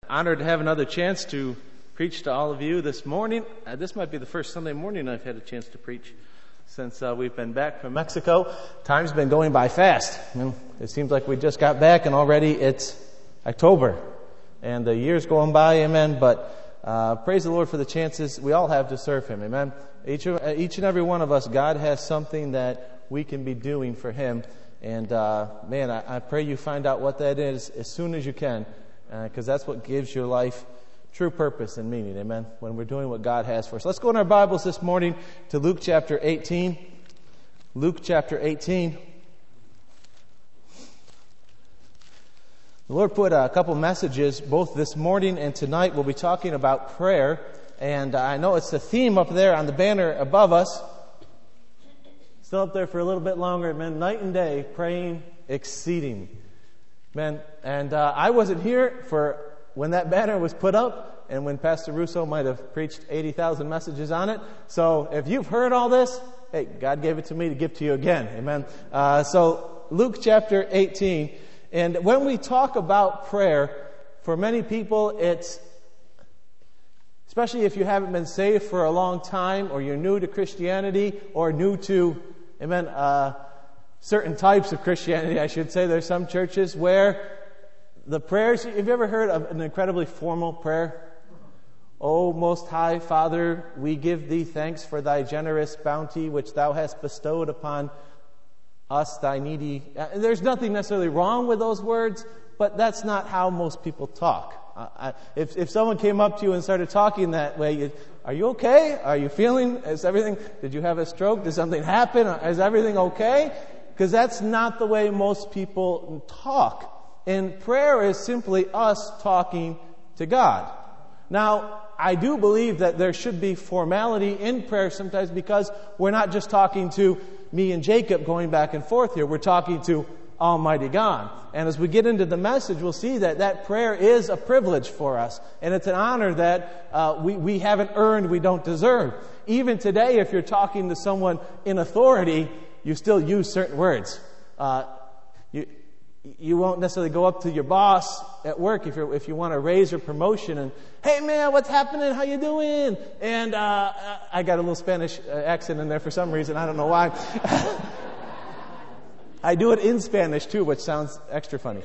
honored to have another chance to preach to all of you this morning. This might be the first Sunday morning I've had a chance to preach since we've been back from Mexico. Time's been going by fast. It seems like we just got back and already it's October. And the year's going by, amen. But praise the Lord for the chances we all have to serve Him, amen. Each and every one of us, God has something that we can be doing for Him. And I pray you find out what that is as soon as you can. Because that's what gives your life true purpose and meaning, amen, when we're doing what God has for us. Let's go in our Bibles this morning to Luke chapter 18. Luke chapter 18. The Lord put a couple messages both this morning and tonight. We'll be talking about prayer. And I know it's the theme up there on the banner above us. Still up there for a little bit longer, amen. Night and day, praying exceeding. Man, and I wasn't here for when that banner was put up and when Pastor Russo might have preached 80,000 messages on it. So if you've heard all this, hey, God gave it to me to give to you again. Amen. So Luke chapter 18. And when we talk about prayer, for many people, it's, especially if you haven't been saved for a long time or you're new to Christianity or new to, amen, certain types of Christianity, I should say. There's some churches where the prayers, have you ever heard of an incredibly formal prayer? O Most High Father, we give Thee thanks for Thy generous bounty which Thou hast bestowed upon us, Thy needy. There's nothing necessarily wrong with those words, but that's not how most people talk. If someone came up to you and started talking that way, are you okay? Are you feeling, is everything, did you have a stroke? Did something happen? Is everything okay? Because that's not the way most people talk. And prayer is simply us talking to God. Now, I do believe that there should be formality in prayer sometimes because we're not just talking to me and Jacob going back and forth here. We're talking to Almighty God. And as we get into the message, we'll see that prayer is a privilege for us. And it's an honor that we haven't earned, we don't deserve. Even today, if you're talking to someone in authority, you still use certain words. You won't necessarily go up to your boss at work if you want to raise your promotion and, hey man, what's happening? How you doing? And I got a little Spanish accent in there for some reason. I don't know why. I do it in Spanish too, which sounds extra funny.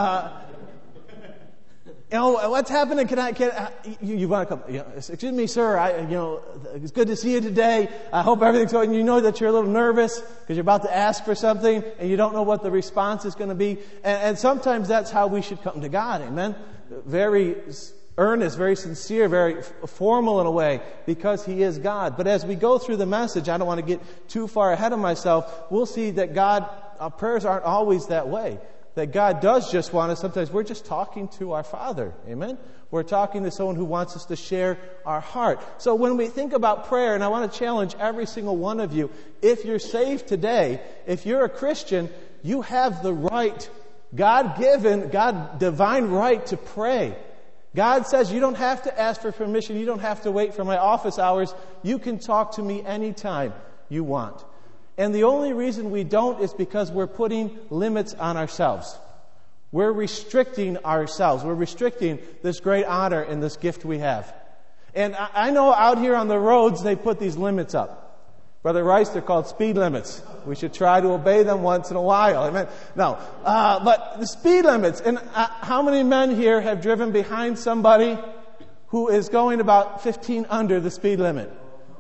What's happening? You want to come? Excuse me, sir. It's good to see you today. I hope everything's going. You know that you're a little nervous because you're about to ask for something and you don't know what the response is going to be. And sometimes that's how we should come to God. Amen. Very earnest, very sincere, very formal in a way because He is God. But as we go through the message, I don't want to get too far ahead of myself. We'll see that our prayers aren't always that way. That God does just want us. Sometimes we're just talking to our Father. Amen? We're talking to someone who wants us to share our heart. So when we think about prayer, and I want to challenge every single one of you, if you're saved today, if you're a Christian, you have the right, God-given, God-divine right to pray. God says you don't have to ask for permission. You don't have to wait for my office hours. You can talk to me anytime you want. And the only reason we don't is because we're putting limits on ourselves. We're restricting ourselves. We're restricting this great honor and this gift we have. And I know out here on the roads they put these limits up. Brother Rice, they're called speed limits. We should try to obey them once in a while. Amen. No. But the speed limits. And how many men here have driven behind somebody who is going about 15 under the speed limit?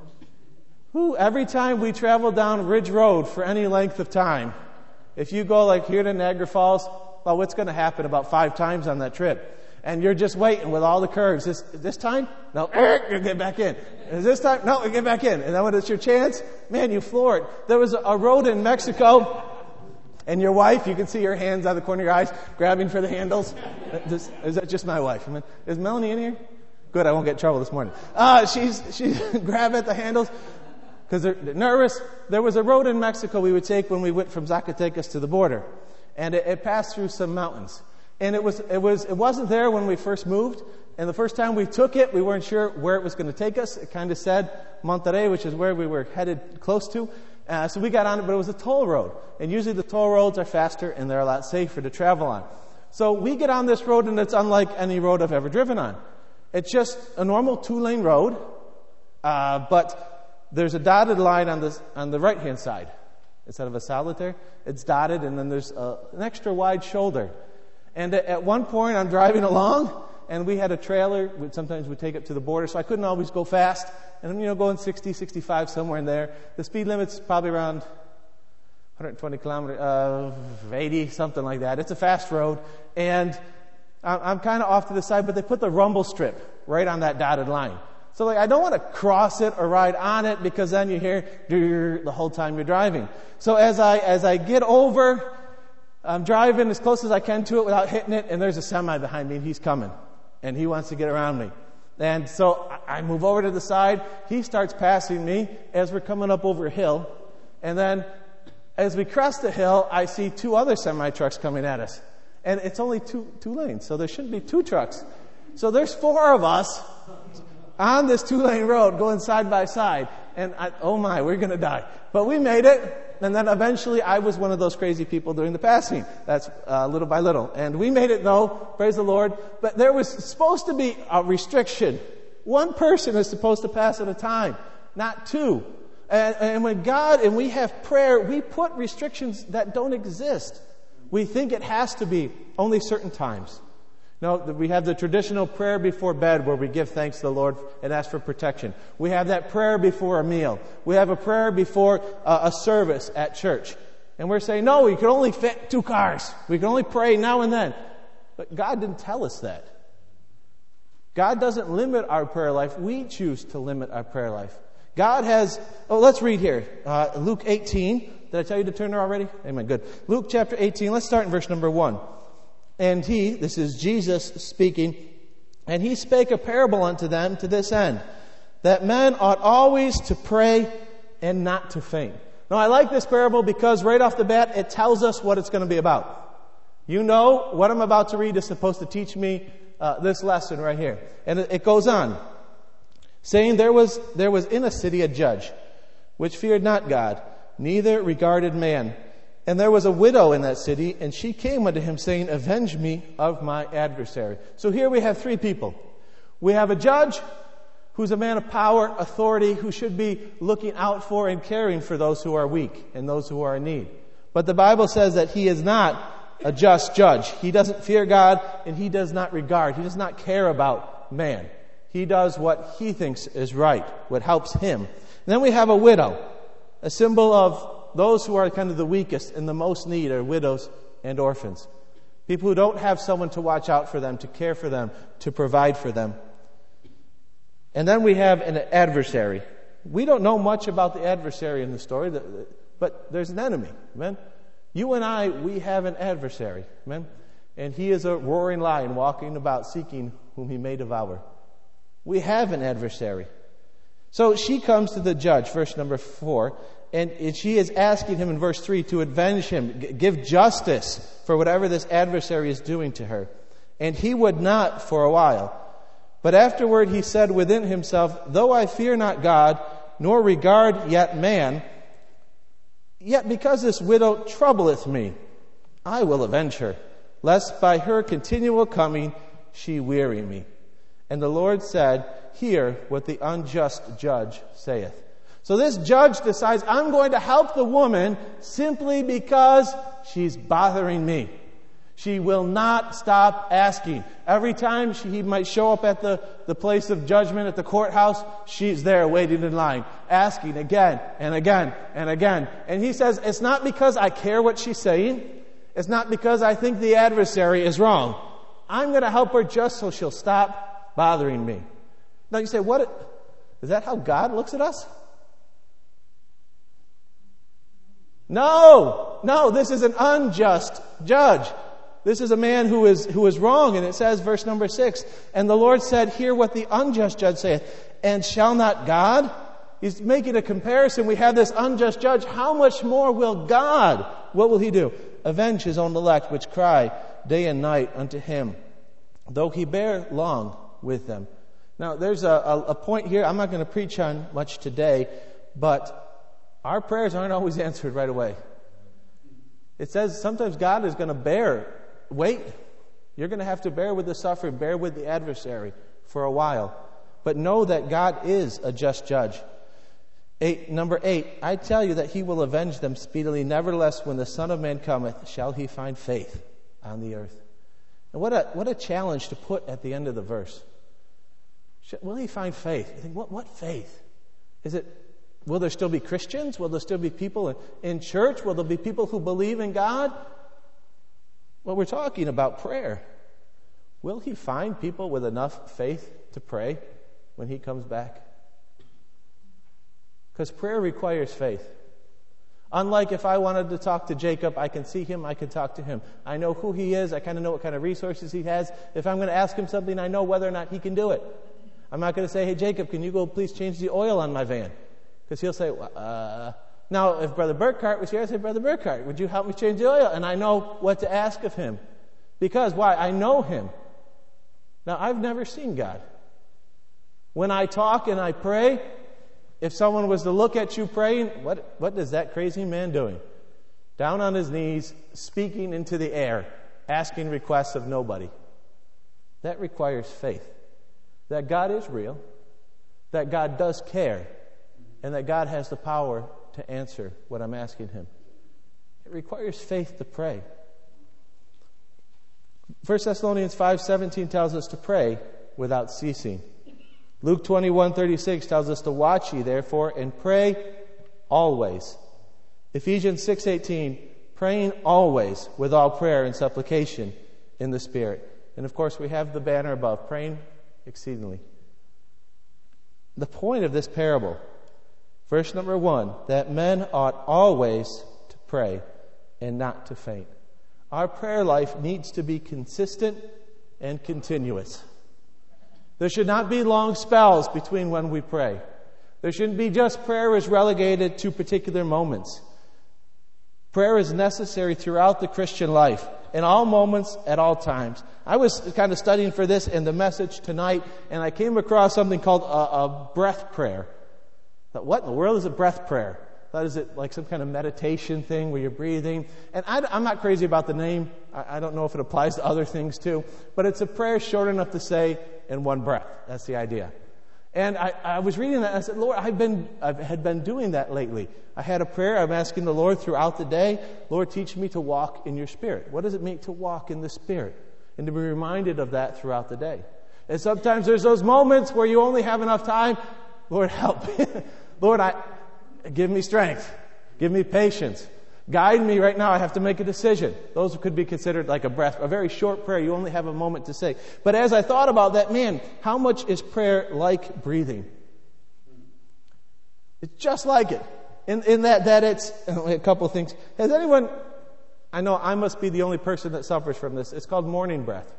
Every time we travel down Ridge Road for any length of time, if you go like here to Niagara Falls, well, what's going to happen about 5 times on that trip? And you're just waiting with all the curves. This time? No, you get back in. Is this time? No, you get back in. And then when it's your chance, man, you floor it. There was a road in Mexico, and your wife, you can see her hands out of the corner of your eyes, grabbing for the handles. Is that just my wife? I mean, is Melanie in here? Good, I won't get in trouble this morning. She's grab at the handles. Because they're nervous. There was a road in Mexico we would take when we went from Zacatecas to the border. And it passed through some mountains. And it wasn't there when we first moved. And the first time we took it, we weren't sure where it was going to take us. It kind of said Monterrey, which is where we were headed close to. So we got on it, but it was a toll road. And usually the toll roads are faster and they're a lot safer to travel on. So we get on this road, and it's unlike any road I've ever driven on. It's just a normal 2-lane road, but there's a dotted line on the right-hand side. Instead of a solitary, it's dotted, and then there's an extra wide shoulder. And at one point, I'm driving along, and we had a trailer. Sometimes we'd take it to the border, so I couldn't always go fast. And I'm, going 60, 65, somewhere in there. The speed limit's probably around 120 kilometers, 80, something like that. It's a fast road. And I'm kind of off to the side, but they put the rumble strip right on that dotted line. So I don't want to cross it or ride on it, because then you hear the whole time you're driving. So as I get over, I'm driving as close as I can to it without hitting it, and there's a semi behind me, and he's coming. And he wants to get around me. And so I move over to the side. He starts passing me as we're coming up over a hill. And then as we crest the hill, I see 2 other semi-trucks coming at us. And it's only two lanes, so there shouldn't be 2 trucks. So there's 4 of us on this 2-lane road going side by side. And we're going to die. But we made it. And then eventually I was one of those crazy people doing the passing. That's little by little. And we made it, though, praise the Lord. But there was supposed to be a restriction. 1 person is supposed to pass at a time, not 2. And when we have prayer, we put restrictions that don't exist. We think it has to be only certain times. No, we have the traditional prayer before bed where we give thanks to the Lord and ask for protection. We have that prayer before a meal. We have a prayer before a service at church. And we're saying, no, we can only fit 2 cars. We can only pray now and then. But God didn't tell us that. God doesn't limit our prayer life. We choose to limit our prayer life. God has, let's read here. Luke 18. Did I tell you to turn there already? Amen, good. Luke chapter 18, let's start in verse number 1. And this is Jesus speaking, and he spake a parable unto them to this end, that men ought always to pray and not to faint. Now, I like this parable because right off the bat, it tells us what it's going to be about. You know, what I'm about to read is supposed to teach me this lesson right here. And it goes on, saying, there was in a city a judge, which feared not God, neither regarded man. And there was a widow in that city, and she came unto him, saying, avenge me of my adversary. So here we have 3 people. We have a judge who's a man of power, authority, who should be looking out for and caring for those who are weak and those who are in need. But the Bible says that he is not a just judge. He doesn't fear God, and he does not regard. He does not care about man. He does what he thinks is right, what helps him. And then we have a widow, a symbol of those who are kind of the weakest and the most need are widows and orphans. People who don't have someone to watch out for them, to care for them, to provide for them. And then we have an adversary. We don't know much about the adversary in the story, but there's an enemy. Amen? You and I, we have an adversary. Amen? And he is a roaring lion walking about seeking whom he may devour. We have an adversary. So she comes to the judge, verse number 4, and she is asking him in verse 3 to avenge him, give justice for whatever this adversary is doing to her. And he would not for a while. But afterward he said within himself, though I fear not God, nor regard yet man, yet because this widow troubleth me, I will avenge her, lest by her continual coming she weary me. And the Lord said, hear what the unjust judge saith. So this judge decides, I'm going to help the woman simply because she's bothering me. She will not stop asking. Every time he might show up at the place of judgment at the courthouse, she's there waiting in line, asking again and again and again. And he says, it's not because I care what she's saying. It's not because I think the adversary is wrong. I'm going to help her just so she'll stop bothering me. Now you say, is that how God looks at us? No, this is an unjust judge. This is a man who is wrong. And it says, verse number 6, and the Lord said, hear what the unjust judge saith, and shall not God? He's making a comparison. We have this unjust judge. How much more will God, what will he do? Avenge his own elect, which cry day and night unto him, though he bear long with them. Now, there's a point here. I'm not going to preach on much today, but our prayers aren't always answered right away. It says sometimes God is going to wait You're going to have to bear with the suffering, bear with the adversary for a while. But know that God is a just judge. Number 8, I tell you that he will avenge them speedily. Nevertheless, when the Son of Man cometh, shall he find faith on the earth? And what a challenge to put at the end of the verse. Will he find faith? You think, what faith? Will there still be Christians? Will there still be people in church? Will there be people who believe in God? Well, we're talking about prayer. Will he find people with enough faith to pray when he comes back? Because prayer requires faith. Unlike if I wanted to talk to Jacob, I can see him, I can talk to him. I know who he is, I kind of know what kind of resources he has. If I'm going to ask him something, I know whether or not he can do it. I'm not going to say, hey, Jacob, can you go please change the oil on my van? Because he'll say, Now, if Brother Burkhart was here, I'd say, Brother Burkhart, would you help me change the oil? And I know what to ask of him. Because, why? I know him. Now, I've never seen God. When I talk and I pray, if someone was to look at you praying, what is that crazy man doing? Down on his knees, speaking into the air, asking requests of nobody. That requires faith. That God is real, that God does care, and that God has the power to answer what I'm asking him. It requires faith to pray. 1 Thessalonians 5:17 tells us to pray without ceasing. Luke 21:36 tells us to watch ye therefore and pray always. Ephesians 6:18, praying always with all prayer and supplication in the Spirit. And of course we have the banner above, praying exceedingly. The point of this parable, verse number 1, that men ought always to pray and not to faint. Our prayer life needs to be consistent and continuous. There should not be long spells between when we pray. There shouldn't be just prayer is relegated to particular moments. Prayer is necessary throughout the Christian life, in all moments, at all times. I was kind of studying for this in the message tonight, and I came across something called a breath prayer. I thought, what in the world is a breath prayer? I thought, is it like some kind of meditation thing where you're breathing? And I'm not crazy about the name. I don't know if it applies to other things too. But it's a prayer short enough to say in one breath. That's the idea. And I was reading that and I said, Lord, I had been doing that lately. I had a prayer. I'm asking the Lord throughout the day, Lord, teach me to walk in your Spirit. What does it mean to walk in the Spirit? And to be reminded of that throughout the day. And sometimes there's those moments where you only have enough time. Lord, help me. Lord, give me strength. Give me patience. Guide me right now. I have to make a decision. Those could be considered like a very short prayer. You only have a moment to say. But as I thought about that, man, how much is prayer like breathing? It's just like it. In that it's a couple of things. Has anyone, I know I must be the only person that suffers from this. It's called morning breath.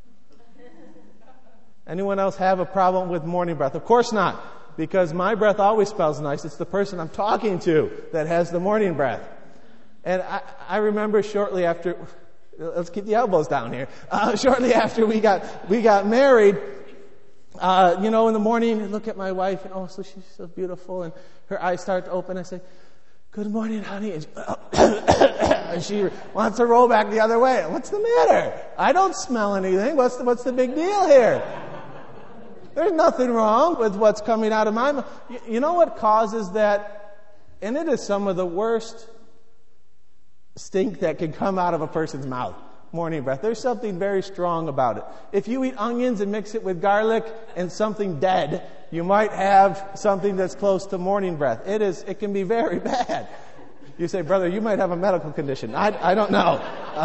Anyone else have a problem with morning breath? Of course not, because my breath always smells nice. It's the person I'm talking to that has the morning breath. And I remember shortly after, let's keep the elbows down here. Shortly after we got married, in the morning, I look at my wife and so she's so beautiful, and her eyes start to open. I say, "Good morning, honey," and she wants to roll back the other way. What's the matter? I don't smell anything. What's the big deal here? There's nothing wrong with what's coming out of my mouth. You know what causes that? And it is some of the worst stink that can come out of a person's mouth. Morning breath. There's something very strong about it. If you eat onions and mix it with garlic and something dead, you might have something that's close to morning breath. It can be very bad. You say, brother, you might have a medical condition. I don't know.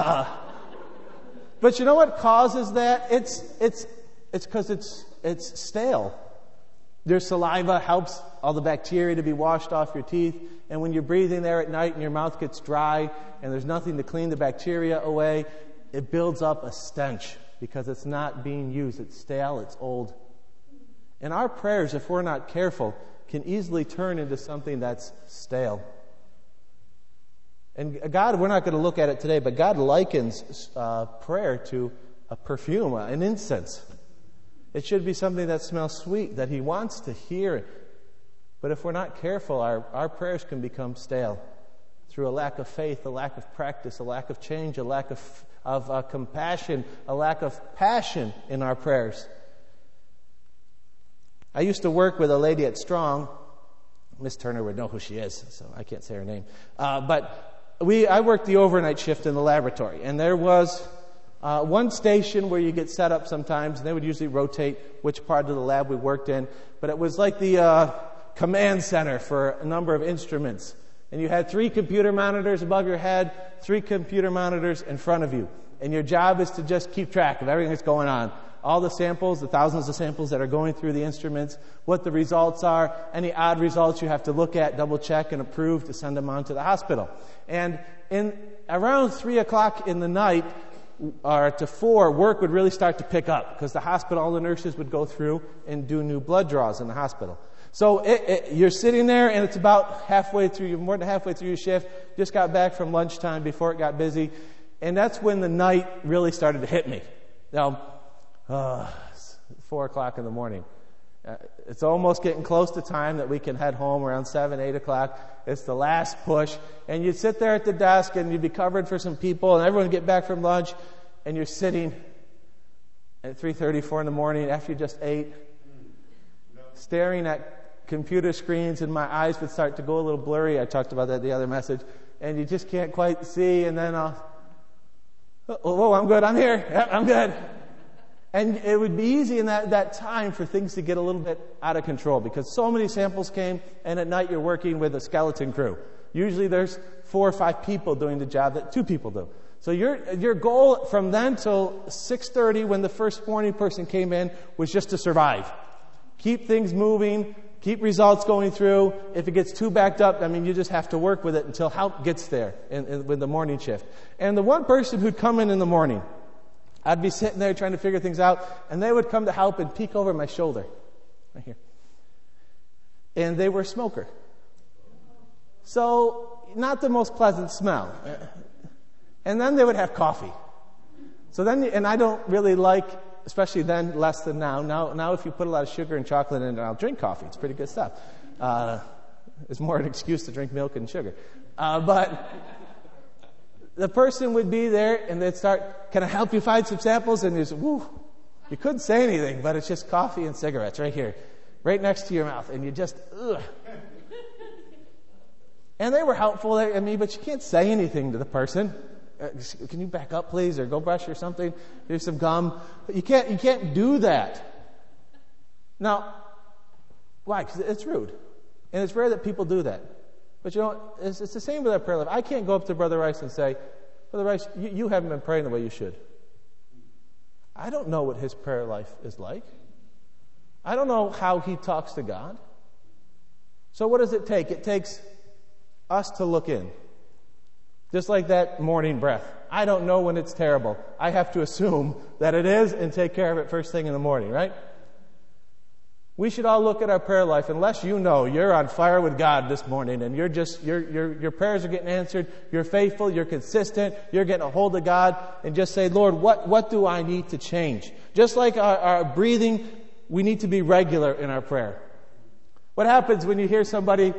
But you know what causes that? It's because it's stale. Your saliva helps all the bacteria to be washed off your teeth. And when you're breathing there at night and your mouth gets dry and there's nothing to clean the bacteria away, it builds up a stench because it's not being used. It's stale, it's old. And our prayers, if we're not careful, can easily turn into something that's stale. And God, we're not going to look at it today, but God likens prayer to a perfume, an incense. It should be something that smells sweet, that He wants to hear. But if we're not careful, our prayers can become stale. through a lack of faith, a lack of practice, a lack of change, a lack of compassion, a lack of passion in our prayers. I used to work with a lady at Strong. Miss Turner would know who she is, so I can't say her name. But I worked the overnight shift in the laboratory, and there was one station where you get set up sometimes, and they would usually rotate which part of the lab we worked in. But it was like the command center for a number of instruments. And you had 3 computer monitors above your head, 3 computer monitors in front of you. And your job is to just keep track of everything that's going on. All the samples, the thousands of samples that are going through the instruments, what the results are, any odd results you have to look at, double check, and approve to send them on to the hospital. And in around 3 o'clock in the night, or to 4, work would really start to pick up because the hospital, all the nurses would go through and do new blood draws in the hospital. So you're sitting there, and it's about more than halfway through your shift. Just got back from lunchtime before it got busy, and that's when the night really started to hit me. Now, 4 o'clock in the morning. It's almost getting close to time that we can head home around 7, 8 o'clock. It's the last push. And you'd sit there at the desk and you'd be covered for some people and everyone would get back from lunch and you're sitting at 3:30, 4 in the morning after you just ate, staring at computer screens, and my eyes would start to go a little blurry. I talked about that in the other message. And you just can't quite see, and then I'm good, I'm here, yep, I'm good. And it would be easy in that time for things to get a little bit out of control because so many samples came, and at night you're working with a skeleton crew. Usually there's 4 or 5 people doing the job that 2 people do. So your goal from then till 6:30 when the first morning person came in was just to survive. Keep things moving, keep results going through. If it gets too backed up, you just have to work with it until help gets there with the morning shift. And the one person who'd come in the morning, I'd be sitting there trying to figure things out, and they would come to help and peek over my shoulder, right here. And they were a smoker. So, not the most pleasant smell. And then they would have coffee. So then, and I don't really like, especially then, less than now. Now if you put a lot of sugar and chocolate in it, I'll drink coffee. It's pretty good stuff. It's more an excuse to drink milk and sugar. But the person would be there and they'd start, can I help you find some samples? And you couldn't say anything, but it's just coffee and cigarettes right here, right next to your mouth. And you just, ugh. And they were helpful, but you can't say anything to the person. Can you back up, please? Or go brush or something? Here's some gum. But you can't do that. Now, why? Because it's rude. And it's rare that people do that. But it's the same with our prayer life. I can't go up to Brother Rice and say, Brother Rice, you haven't been praying the way you should. I don't know what his prayer life is like. I don't know how he talks to God. So what does it take? It takes us to look in. Just like that morning breath. I don't know when it's terrible. I have to assume that it is and take care of it first thing in the morning, right? We should all look at our prayer life, unless you know you're on fire with God this morning and your prayers are getting answered, you're faithful, you're consistent, you're getting a hold of God, and just say, Lord, what do I need to change? Just like our breathing, we need to be regular in our prayer. What happens when you hear somebody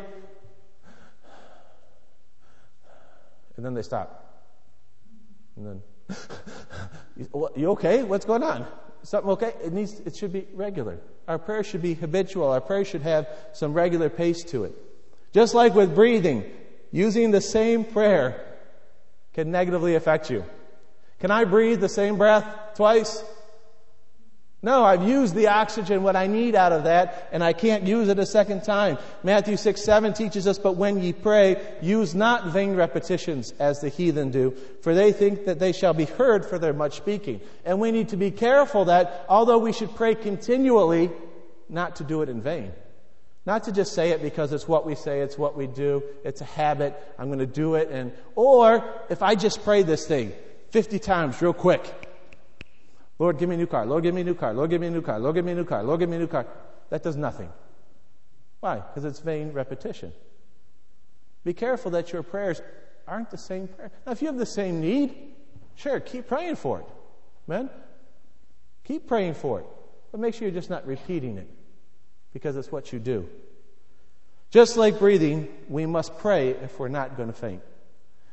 and then they stop? And then, you okay? What's going on? Something okay? It should be regular. Our prayer should be habitual. Our prayer should have some regular pace to it. Just like with breathing, using the same prayer can negatively affect you. Can I breathe the same breath twice? No, I've used the oxygen, what I need out of that, and I can't use it a second time. Matthew 6:7 teaches us, but when ye pray, use not vain repetitions as the heathen do, for they think that they shall be heard for their much speaking. And we need to be careful that, although we should pray continually, not to do it in vain. Not to just say it because it's what we say, it's what we do, it's a habit, I'm going to do it, or if I just pray this thing 50 times real quick, Lord, give me a new car. Lord, give me a new car. Lord, give me a new car. Lord, give me a new car. Lord, give me a new car. That does nothing. Why? Because it's vain repetition. Be careful that your prayers aren't the same prayer. Now, if you have the same need, sure, keep praying for it. Amen? Keep praying for it. But make sure you're just not repeating it because it's what you do. Just like breathing, we must pray if we're not going to faint.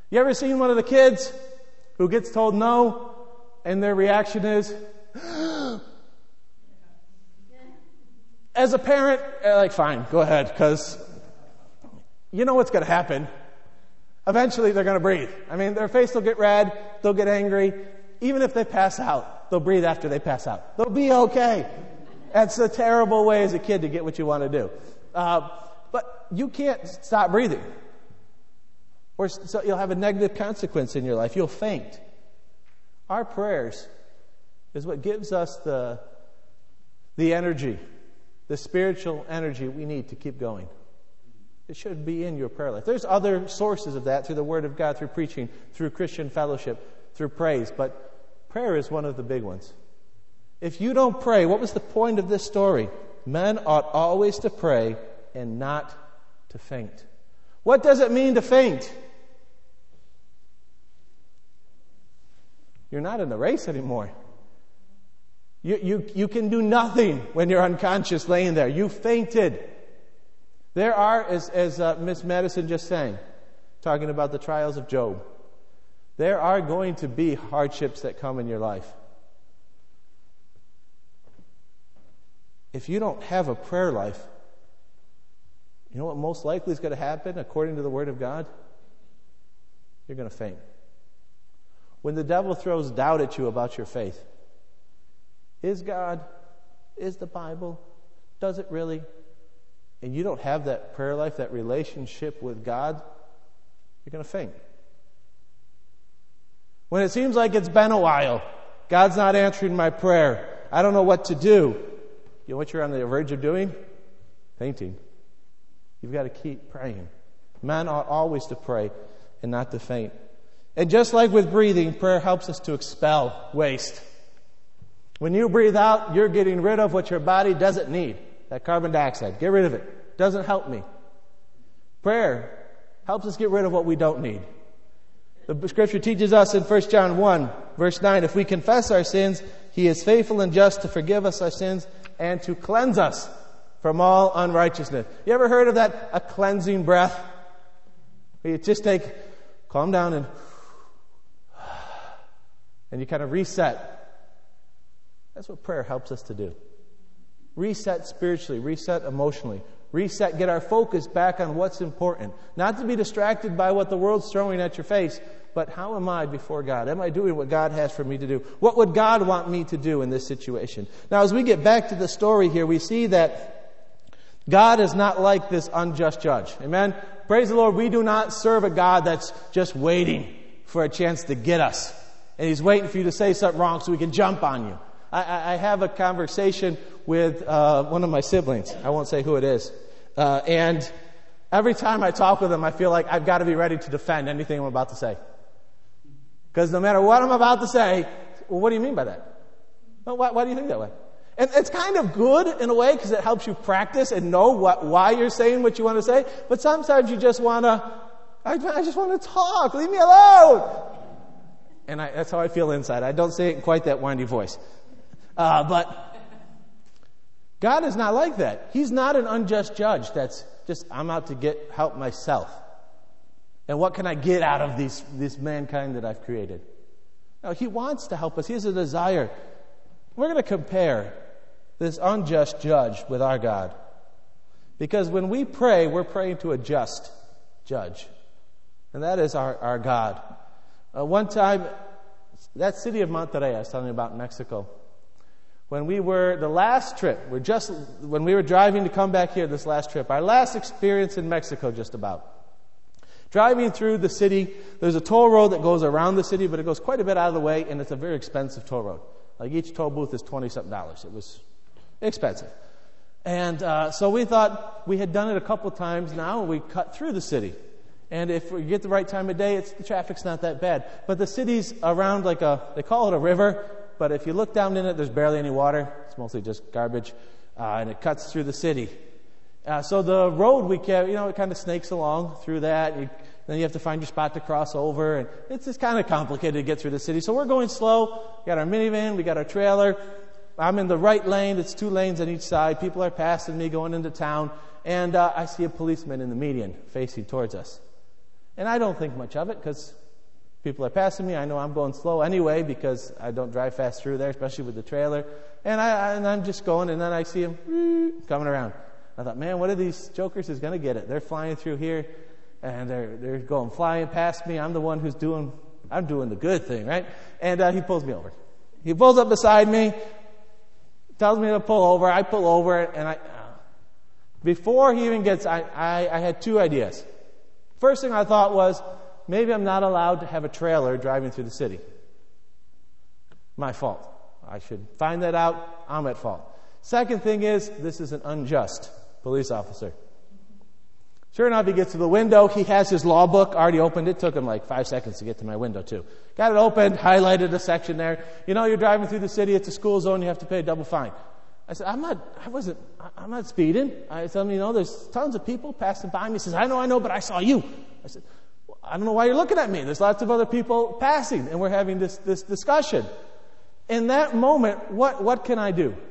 You ever seen one of the kids who gets told no, and their reaction is, as a parent, like, fine, go ahead, because you know what's going to happen. Eventually, they're going to breathe. I mean, their face will get red, they'll get angry. Even if they pass out, they'll breathe after they pass out. They'll be okay. That's a terrible way as a kid to get what you want to do. But you can't stop breathing. Or so you'll have a negative consequence in your life. You'll faint. Our prayers is what gives us the energy, the spiritual energy we need to keep going. It should be in your prayer life. There's other sources of that through the Word of God, through preaching, through Christian fellowship, through praise. But prayer is one of the big ones. If you don't pray, what was the point of this story? Men ought always to pray and not to faint. What does it mean to faint? You're not in the race anymore. You can do nothing when you're unconscious laying there. You fainted. There are, as Miss Madison just sang, talking about the trials of Job, there are going to be hardships that come in your life. If you don't have a prayer life, you know what most likely is going to happen according to the Word of God? You're going to faint. When the devil throws doubt at you about your faith, is God, is the Bible, does it really? And you don't have that prayer life, that relationship with God, you're going to faint. When it seems like it's been a while, God's not answering my prayer, I don't know what to do. You know what you're on the verge of doing? Fainting. You've got to keep praying. Men ought always to pray and not to faint. And just like with breathing, prayer helps us to expel waste. When you breathe out, you're getting rid of what your body doesn't need. That carbon dioxide. Get rid of it. Doesn't help me. Prayer helps us get rid of what we don't need. The Scripture teaches us in 1 John 1, verse 9, if we confess our sins, He is faithful and just to forgive us our sins and to cleanse us from all unrighteousness. You ever heard of that? A cleansing breath? Where you just calm down and you kind of reset. That's what prayer helps us to do. Reset spiritually, reset emotionally, reset, get our focus back on what's important. Not to be distracted by what the world's throwing at your face, but how am I before God? Am I doing what God has for me to do? What would God want me to do in this situation? Now, as we get back to the story here, we see that God is not like this unjust judge. Amen? Praise the Lord, we do not serve a God that's just waiting for a chance to get us. And He's waiting for you to say something wrong so He can jump on you. I have a conversation with one of my siblings. I won't say who it is. And every time I talk with him, I feel like I've got to be ready to defend anything I'm about to say. Because no matter what I'm about to say, well, what do you mean by that? Well, why do you think that way? And it's kind of good in a way because it helps you practice and know why you're saying what you want to say. But sometimes you just want to, I just want to talk. Leave me alone. And that's how I feel inside. I don't say it in quite that windy voice. But God is not like that. He's not an unjust judge that's just, I'm out to help myself. And what can I get out of this mankind that I've created? No, He wants to help us. He has a desire. We're going to compare this unjust judge with our God. Because when we pray, we're praying to a just judge. And that is our God. One time, that city of Monterrey I was telling you about in Mexico, when we were, the last trip, when we were driving to come back here this last trip, our last experience in Mexico just about. Driving through the city, there's a toll road that goes around the city, but it goes quite a bit out of the way, and it's a very expensive toll road. Like each toll booth is $20-something. It was expensive. And so we thought we had done it a couple times now, and we cut through the city. And if we get the right time of day, the traffic's not that bad. But the city's around they call it a river, but if you look down in it, there's barely any water. It's mostly just garbage, and it cuts through the city. So the road we kept, it kind of snakes along through that. Then you have to find your spot to cross over, and it's just kind of complicated to get through the city. So we're going slow. We got our minivan, we got our trailer. I'm in the right lane. It's 2 lanes on each side. People are passing me going into town, and I see a policeman in the median facing towards us. And I don't think much of it because People are passing me. I know I'm going slow anyway because I don't drive fast through there, especially with the trailer. And I'm just going, and then I see them coming around. I thought, man, what are these jokers is going to get it? They're flying through here, and they're going flying past me. I'm the one who's doing the good thing, right? And he pulls me over. He pulls up beside me, tells me to pull over. I pull over, and before he even gets, I had two ideas. First thing I thought was, maybe I'm not allowed to have a trailer driving through the city. My fault. I should find that out. I'm at fault. Second thing is, this is an unjust police officer. Sure enough, he gets to the window. He has his law book already opened. It took him like 5 seconds to get to my window, too. Got it opened, highlighted a section there. You're driving through the city. It's a school zone. You have to pay a double fine. I said, I'm not speeding. I told him, there's tons of people passing by me. He says, I know, but I saw you. I said, I don't know why you're looking at me. There's lots of other people passing, and we're having this discussion. In that moment, what can I do?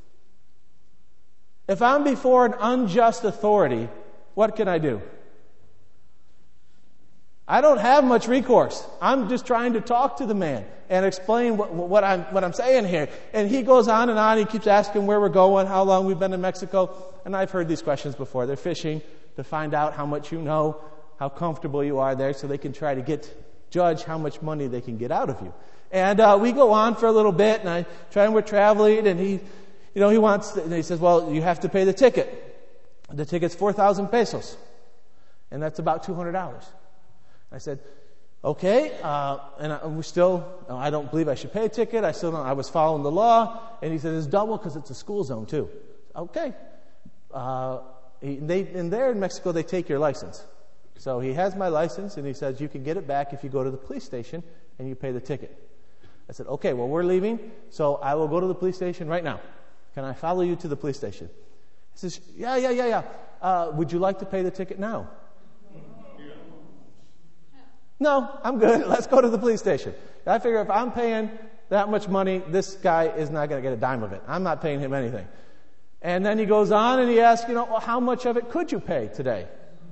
If I'm before an unjust authority, what can I do? I don't have much recourse. I'm just trying to talk to the man and explain what I'm saying here. And he goes on and on. He keeps asking where we're going, how long we've been in Mexico. And I've heard these questions before. They're fishing to find out how much you know, how comfortable you are there, so they can try to judge how much money they can get out of you. And we go on for a little bit, and we're traveling, and he says, well, you have to pay the ticket. The ticket's 4,000 pesos, and that's about $200. I said, okay, I don't believe I should pay a ticket. I was following the law, and he said, it's double because it's a school zone too. Okay. There in Mexico, they take your license. So he has my license, and he says, you can get it back if you go to the police station and you pay the ticket. I said, okay, well, we're leaving, so I will go to the police station right now. Can I follow you to the police station? He says, yeah. Would you like to pay the ticket now? No, I'm good. Let's go to the police station. I figure if I'm paying that much money, this guy is not going to get a dime of it. I'm not paying him anything. And then he goes on and he asks, well, how much of it could you pay today?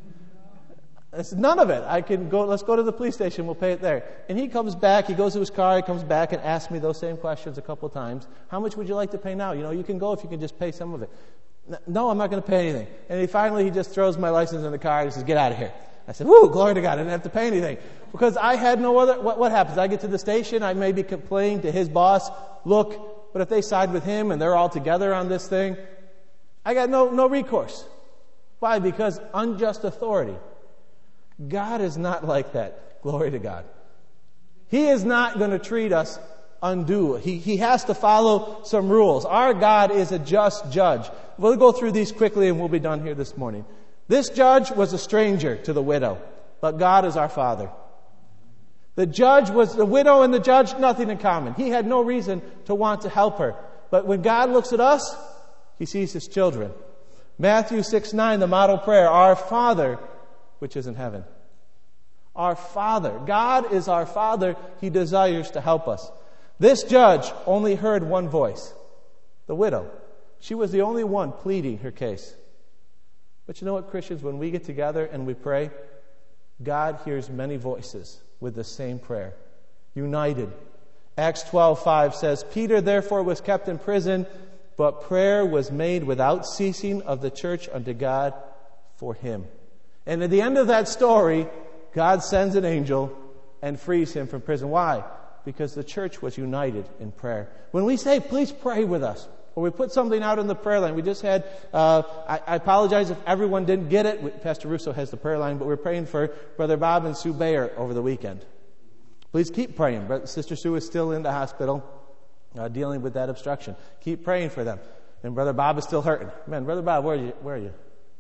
I said, none of it. Let's go to the police station. We'll pay it there. And he comes back. He goes to his car. He comes back and asks me those same questions a couple of times. How much would you like to pay now? You can go if you can just pay some of it. No, I'm not going to pay anything. And finally he just throws my license in the car and he says, get out of here. I said, woo, glory to God. I didn't have to pay anything. Because I had no other... What happens? I get to the station. I may be complaining to his boss. Look, but if they side with him and they're all together on this thing, I got no recourse. Why? Because unjust authority. God is not like that. Glory to God. He is not going to treat us undue. He has to follow some rules. Our God is a just judge. We'll go through these quickly and we'll be done here this morning. This judge was a stranger to the widow, but God is our Father. The widow and the judge, nothing in common. He had no reason to want to help her. But when God looks at us, He sees His children. Matthew 6:9, the model prayer, Our Father, which is in heaven. Our Father. God is our Father. He desires to help us. This judge only heard one voice, the widow. She was the only one pleading her case. But you know what, Christians? When we get together and we pray, God hears many voices with the same prayer. United. Acts 12:5 says, Peter therefore was kept in prison, but prayer was made without ceasing of the church unto God for him. And at the end of that story, God sends an angel and frees him from prison. Why? Because the church was united in prayer. When we say, please pray with us, or we put something out in the prayer line, we just had, I apologize if everyone didn't get it. Pastor Russo has the prayer line, but we're praying for Brother Bob and Sue Bayer over the weekend. Please keep praying. Sister Sue is still in the hospital dealing with that obstruction. Keep praying for them. And Brother Bob is still hurting. Man, Brother Bob, where are you?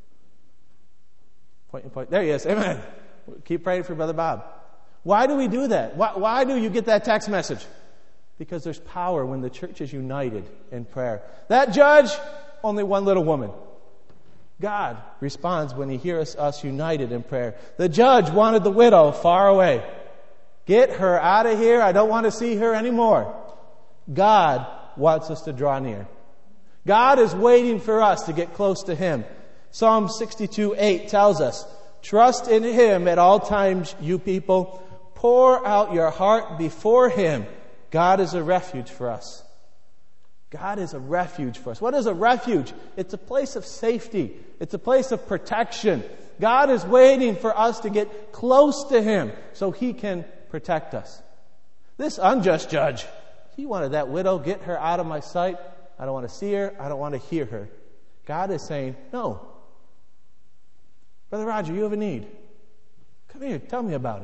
Point. There he is. Amen. Keep praying for Brother Bob. Why do we do that? Why do you get that text message? Because there's power when the church is united in prayer. That judge, only one little woman. God responds when He hears us united in prayer. The judge wanted the widow far away. Get her out of here. I don't want to see her anymore. God wants us to draw near. God is waiting for us to get close to Him. Psalm 62:8 tells us, Trust in Him at all times, you people. Pour out your heart before Him. God is a refuge for us. God is a refuge for us. What is a refuge? It's a place of safety. It's a place of protection. God is waiting for us to get close to Him so He can protect us. This unjust judge, he wanted that widow, get her out of my sight. I don't want to see her. I don't want to hear her. God is saying, no. Brother Roger, you have a need. Come here, tell me about it.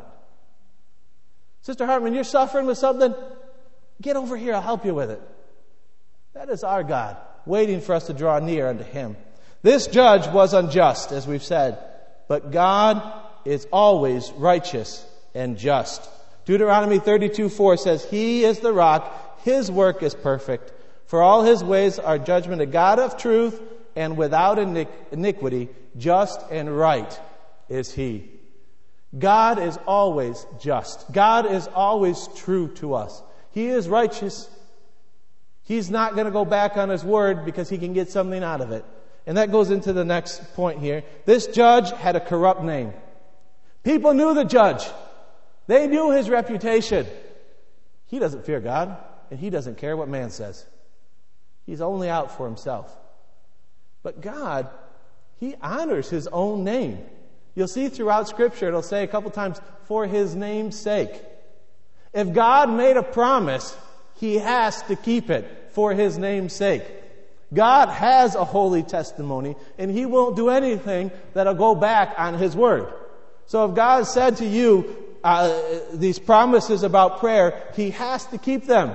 Sister Hartman, you're suffering with something? Get over here, I'll help you with it. That is our God, waiting for us to draw near unto Him. This judge was unjust, as we've said, but God is always righteous and just. Deuteronomy 32:4 says, He is the rock, His work is perfect. For all His ways are judgment, a God of truth and without iniquity, just and right is He. God is always just. God is always true to us. He is righteous. He's not going to go back on His word because He can get something out of it. And that goes into the next point here. This judge had a corrupt name. People knew the judge. They knew his reputation. He doesn't fear God, and he doesn't care what man says. He's only out for himself. But God, He honors His own name. You'll see throughout Scripture, it'll say a couple times, for His name's sake. If God made a promise, He has to keep it for His name's sake. God has a holy testimony, and He won't do anything that'll go back on His word. So if God said to you these promises about prayer, He has to keep them.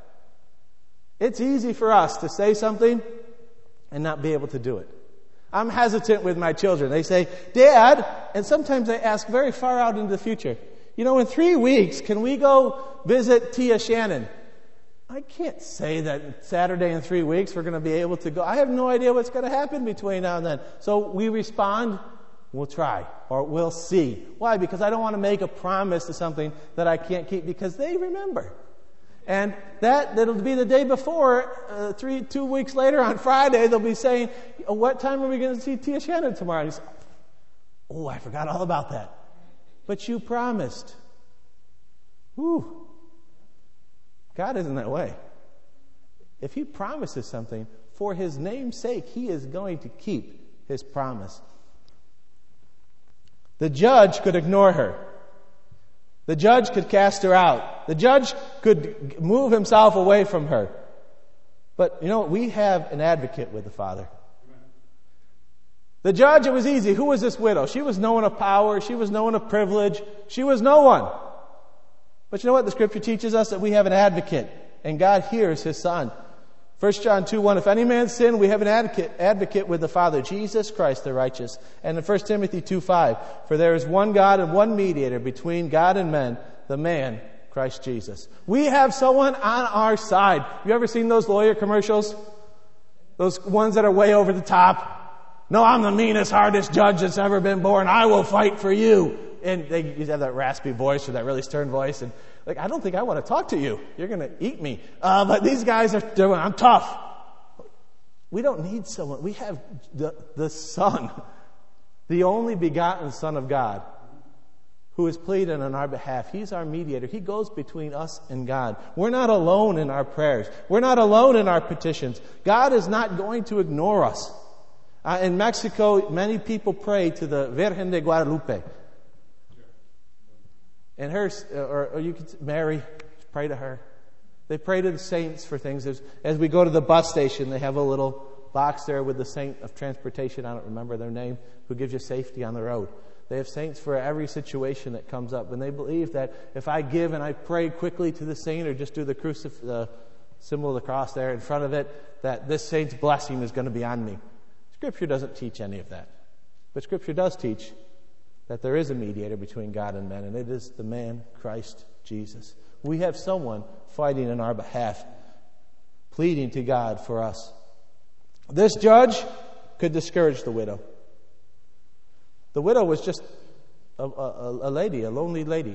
It's easy for us to say something and not be able to do it. I'm hesitant with my children. They say, Dad, and sometimes they ask very far out into the future, in 3 weeks, can we go visit Tia Shannon? I can't say that Saturday in 3 weeks we're going to be able to go. I have no idea what's going to happen between now and then. So we respond, we'll try, or we'll see. Why? Because I don't want to make a promise to something that I can't keep, because they remember. And that'll be the day before, 2 weeks later on Friday, they'll be saying, what time are we going to see Tia Shannon tomorrow? And he's, oh, I forgot all about that. But you promised. Whew. God isn't that way. If He promises something, for His name's sake, He is going to keep His promise. The judge could ignore her. The judge could cast her out. The judge could move himself away from her. But we have an advocate with the Father. The judge, it was easy. Who was this widow? She was no one of power. She was no one of privilege. She was no one. But you know what? The Scripture teaches us that we have an advocate, and God hears His Son. 1 John 2:1, if any man sin, we have an advocate with the Father, Jesus Christ the righteous. And in 1 Timothy 2:5, for there is one God and one mediator between God and men, the man, Christ Jesus. We have someone on our side. You ever seen those lawyer commercials? Those ones that are way over the top. No, I'm the meanest, hardest judge that's ever been born. I will fight for you. And they have that raspy voice or that really stern voice. And I don't think I want to talk to you. You're going to eat me. But these guys are doing, I'm tough. We don't need someone. We have the Son, the only begotten Son of God, who is pleading on our behalf. He's our mediator. He goes between us and God. We're not alone in our prayers. We're not alone in our petitions. God is not going to ignore us. In Mexico, many people pray to the Virgen de Guadalupe. And her, or you could, Mary, pray to her. They pray to the saints for things. As we go to the bus station, they have a little box there with the saint of transportation, I don't remember their name, who gives you safety on the road. They have saints for every situation that comes up. And they believe that if I give and I pray quickly to the saint, or just do the symbol of the cross there in front of it, that this saint's blessing is going to be on me. Scripture doesn't teach any of that. But Scripture does teach that there is a mediator between God and men, and it is the man, Christ Jesus. We have someone fighting on our behalf, pleading to God for us. This judge could discourage the widow. The widow was just a lady, a lonely lady.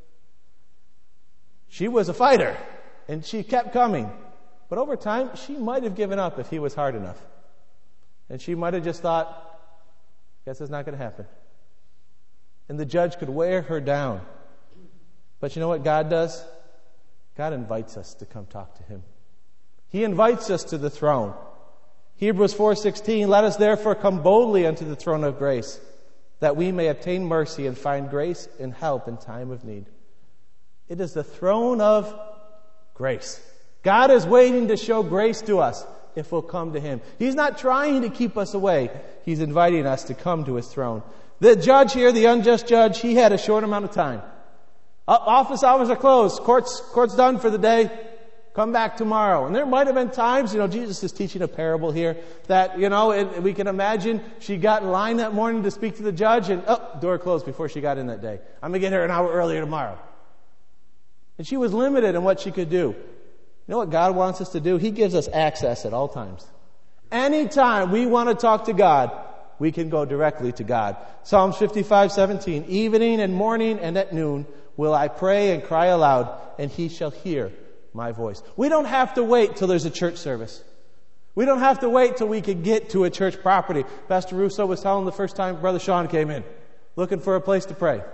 She was a fighter, and she kept coming. But over time, she might have given up if he was hard enough. And she might have just thought, guess it's not going to happen. And the judge could wear her down. But you know what God does? God invites us to come talk to Him. He invites us to the throne. Hebrews 4:16, let us therefore come boldly unto the throne of grace, that we may obtain mercy and find grace and help in time of need. It is the throne of grace. God is waiting to show grace to us if we'll come to Him. He's not trying to keep us away. He's inviting us to come to His throne. The judge here, the unjust judge, he had a short amount of time. Office hours are closed. Court's done for the day. Come back tomorrow. And there might have been times, Jesus is teaching a parable here that, we can imagine she got in line that morning to speak to the judge and, door closed before she got in that day. I'm going to get her an hour earlier tomorrow. And she was limited in what she could do. You know what God wants us to do? He gives us access at all times. Anytime we want to talk to God, we can go directly to God. Psalms 55:17, evening and morning and at noon will I pray and cry aloud, and He shall hear my voice. We don't have to wait till there's a church service. We don't have to wait till we can get to a church property. Pastor Russo was telling the first time Brother Sean came in, looking for a place to pray.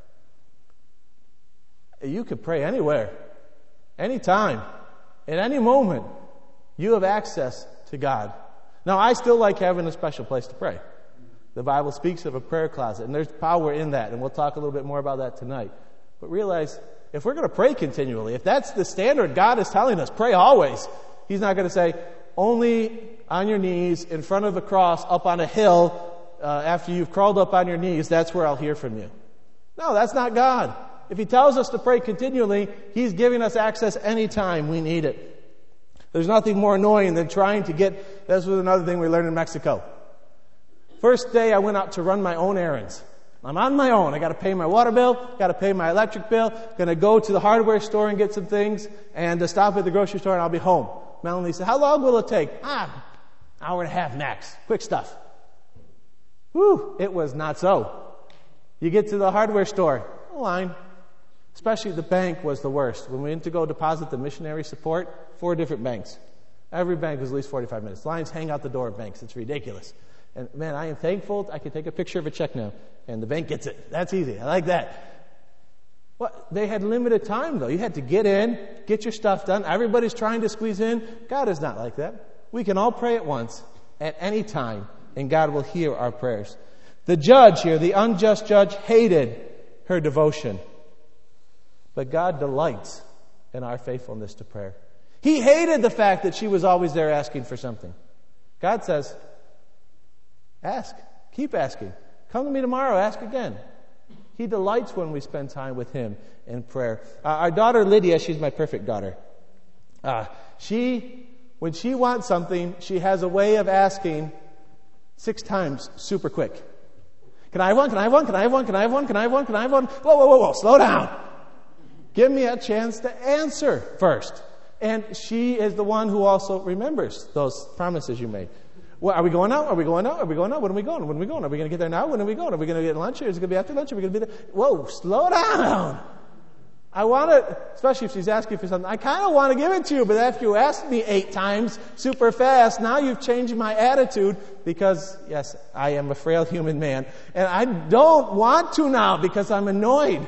You can pray anywhere, anytime, at any moment. You have access to God. Now, I still like having a special place to pray. The Bible speaks of a prayer closet, and there's power in that, and we'll talk a little bit more about that tonight. But realize, if we're going to pray continually, if that's the standard God is telling us, pray always. He's not going to say, only on your knees, in front of the cross, up on a hill, after you've crawled up on your knees, that's where I'll hear from you. No, that's not God. If He tells us to pray continually, He's giving us access anytime we need it. There's nothing more annoying than trying to get, this was another thing we learned in Mexico. First day I went out to run my own errands. I'm on my own. I got to pay my water bill, got to pay my electric bill, going to go to the hardware store and get some things, and to stop at the grocery store and I'll be home. Melanie said, how long will it take? Hour and a half max. Quick stuff. Whew, it was not so. You get to the hardware store, a line. Especially the bank was the worst. When we went to go deposit the missionary support, 4 different banks. Every bank was at least 45 minutes. Lines hang out the door of banks. It's ridiculous. And man, I am thankful I can take a picture of a check now. And the bank gets it. That's easy. I like that. Well, they had limited time though. You had to get in, get your stuff done. Everybody's trying to squeeze in. God is not like that. We can all pray at once, at any time, and God will hear our prayers. The judge here, the unjust judge, hated her devotion. But God delights in our faithfulness to prayer. He hated the fact that she was always there asking for something. God says, ask. Keep asking. Come to me tomorrow. Ask again. He delights when we spend time with Him in prayer. Our daughter Lydia, she's my perfect daughter. When she wants something, she has a way of asking 6 times super quick. Can I have one? Can I have one? Can I have one? Can I have one? Can I have one? Can I have one? Whoa. Slow down. Give me a chance to answer first. And she is the one who also remembers those promises you made. Well, are we going out? Are we going out? Are we going out? When are we going? When are we going? Are we going to get there now? When are we going? Are we going to get lunch? Or is it going to be after lunch? Are we going to be there? Whoa, slow down. I want to, especially if she's asking for something, I kind of want to give it to you, but after you asked me 8 times super fast, now you've changed my attitude because, yes, I am a frail human man, and I don't want to now because I'm annoyed.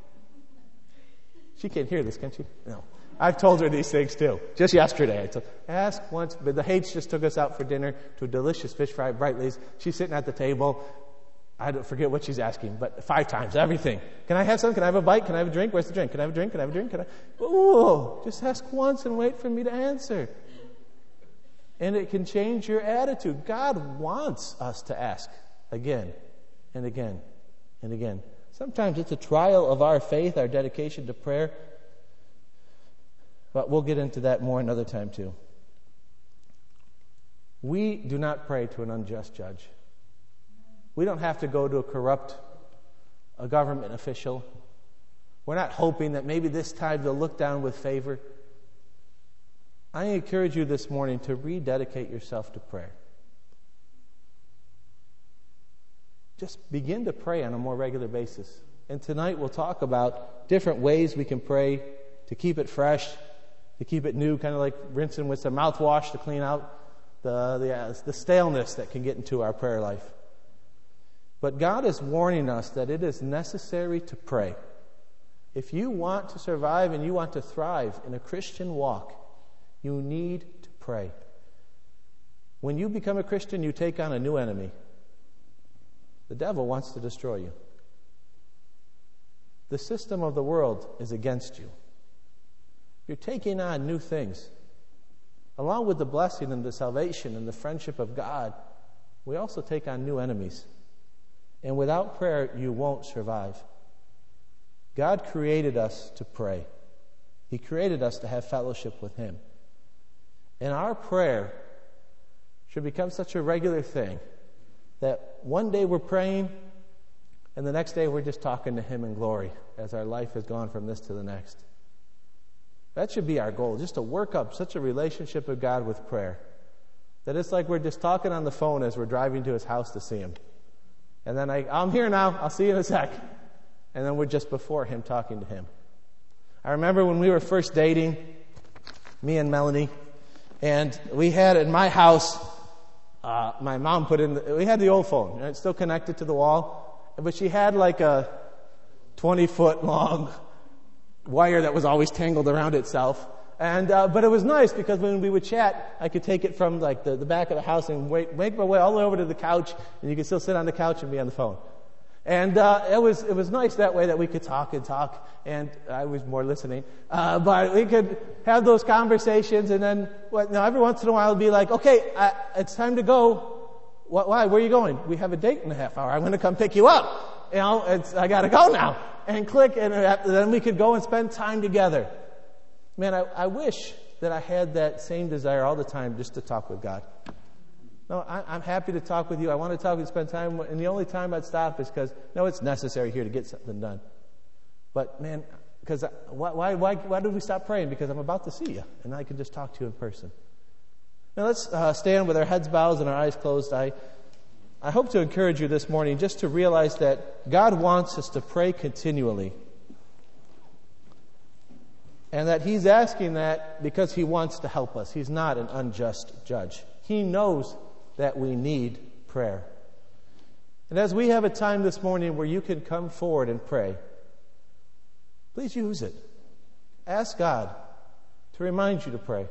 She can't hear this, can she? No. I've told her these things too. Just yesterday, I told ask once, but the Hates just took us out for dinner to a delicious fish fry at Brightly's. She's sitting at the table. I don't forget what she's asking, but 5 times, everything. Can I have some? Can I have a bite? Can I have a drink? Where's the drink? Can I have a drink? Can I have a drink? Ooh, just ask once and wait for me to answer. And it can change your attitude. God wants us to ask again and again and again. Sometimes it's a trial of our faith, our dedication to prayer. But we'll get into that more another time too. We do not pray to an unjust judge. We don't have to go to a government official. We're not hoping that maybe this time they'll look down with favor. I encourage you this morning to rededicate yourself to prayer. Just begin to pray on a more regular basis. And tonight we'll talk about different ways we can pray to keep it fresh, to keep it new, kind of like rinsing with some mouthwash to clean out the staleness that can get into our prayer life. But God is warning us that it is necessary to pray. If you want to survive and you want to thrive in a Christian walk, you need to pray. When you become a Christian, you take on a new enemy. The devil wants to destroy you. The system of the world is against you. You're taking on new things. Along with the blessing and the salvation and the friendship of God, we also take on new enemies. And without prayer, you won't survive. God created us to pray. He created us to have fellowship with Him. And our prayer should become such a regular thing that one day we're praying and the next day we're just talking to Him in glory as our life has gone from this to the next. That should be our goal, just to work up such a relationship with God with prayer that it's like we're just talking on the phone as we're driving to His house to see Him. And then I'm here now, I'll see you in a sec. And then we're just before Him talking to Him. I remember when we were first dating, me and Melanie, and we had in my house, my mom put in, we had the old phone, and it's still connected to the wall, but she had like a 20-foot long wire that was always tangled around itself. And but it was nice because when we would chat, I could take it from like the back of the house and make my way all the way over to the couch, and you could still sit on the couch and be on the phone. And it was nice that way that we could talk, and I was more listening. But we could have those conversations, and then every once in a while it'd be like, okay, it's time to go. Why? Where are you going? We have a date in a half hour. I'm going to come pick you up. I got to go now. And click, and then we could go and spend time together. Man, I wish that I had that same desire all the time just to talk with God. No, I'm happy to talk with you. I want to talk and spend time. And the only time I'd stop is because, it's necessary here to get something done. But, man, because why did we stop praying? Because I'm about to see you, and I can just talk to you in person. Now, let's stand with our heads bowed and our eyes closed. I hope to encourage you this morning just to realize that God wants us to pray continually. And that He's asking that because He wants to help us. He's not an unjust judge. He knows that we need prayer. And as we have a time this morning where you can come forward and pray, please use it. Ask God to remind you to pray.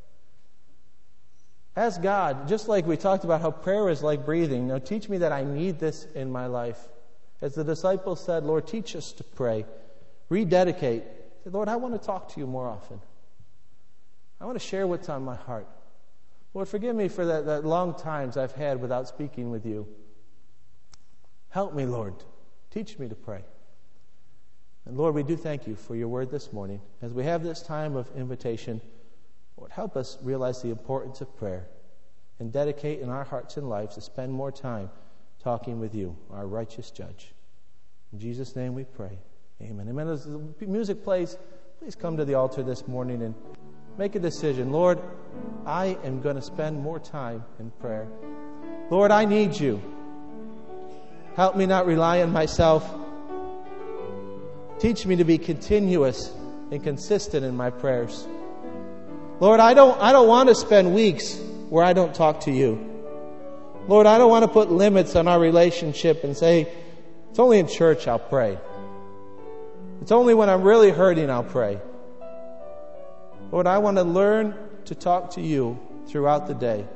Ask God, just like we talked about how prayer is like breathing. Now teach me that I need this in my life. As the disciples said, Lord, teach us to pray. Rededicate. Say, Lord, I want to talk to you more often. I want to share what's on my heart. Lord, forgive me for that long times I've had without speaking with you. Help me, Lord. Teach me to pray. And Lord, we do thank you for your word this morning. As we have this time of invitation, Lord, help us realize the importance of prayer and dedicate in our hearts and lives to spend more time talking with you, our righteous judge. In Jesus' name we pray. Amen. Amen. As the music plays, please come to the altar this morning and make a decision. Lord, I am going to spend more time in prayer. Lord, I need you. Help me not rely on myself. Teach me to be continuous and consistent in my prayers. Lord, I don't want to spend weeks where I don't talk to you. Lord, I don't want to put limits on our relationship and say, it's only in church I'll pray. It's only when I'm really hurting I'll pray. Lord, I want to learn to talk to you throughout the day.